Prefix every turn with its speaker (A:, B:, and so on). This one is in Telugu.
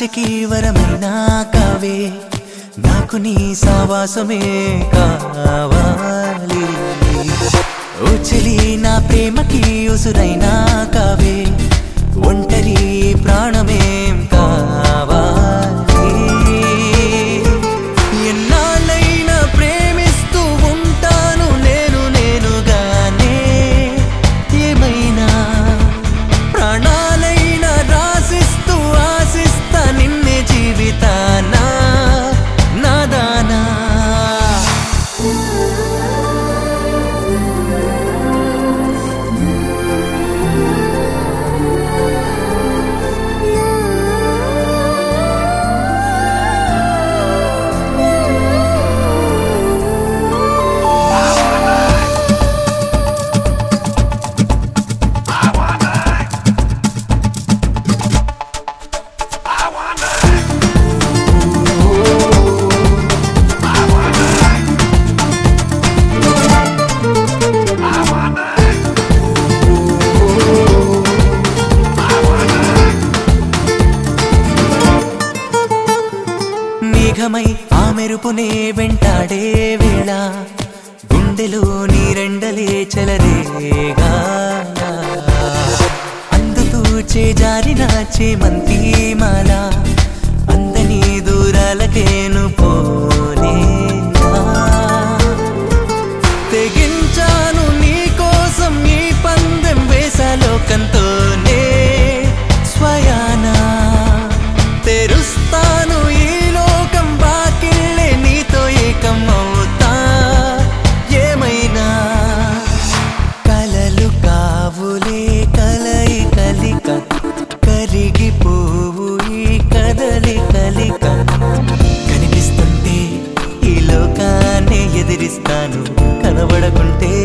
A: ఆశకి వరమైనా కావే నాకు నీ సావాసమే కావాలి ఓ చెలి నా ప్రేమకి ఉసురైనా కావే ఒంటరి ప్రాణమేం కావాలి ఎన్నాళ్ళైనా ప్రేమిస్తూ ఉంటాను నేనుగానే ఏమైనా ప్రాణాలైనా రాసిస్తూ ఆశిస్తా నిన్నే జీవితానా నాదానా మేఘమై ఆ మెరుపునే వెంటాడే వేళ గుండెలో నీరెండలే చెలరేగా అందుతూ చేజారిన చేమంతి మాల అందని దూరాలకేను పోలేనా తెగించాను నీ కోసం ఈ పందెం వేసలోకంతోనే స్వయానా తెరుస్తాను ఈ లోకం బాకిళ్ళే నీతో ఏకం అవుతా ఏమైనా కలలు కావులే కలయి కలిక కరిగిపోవు ఈ కదలి కలిక కనిపిస్తుంటే ఈ లోకాన్ని ఎదిరిస్తాను కనబడకుంటే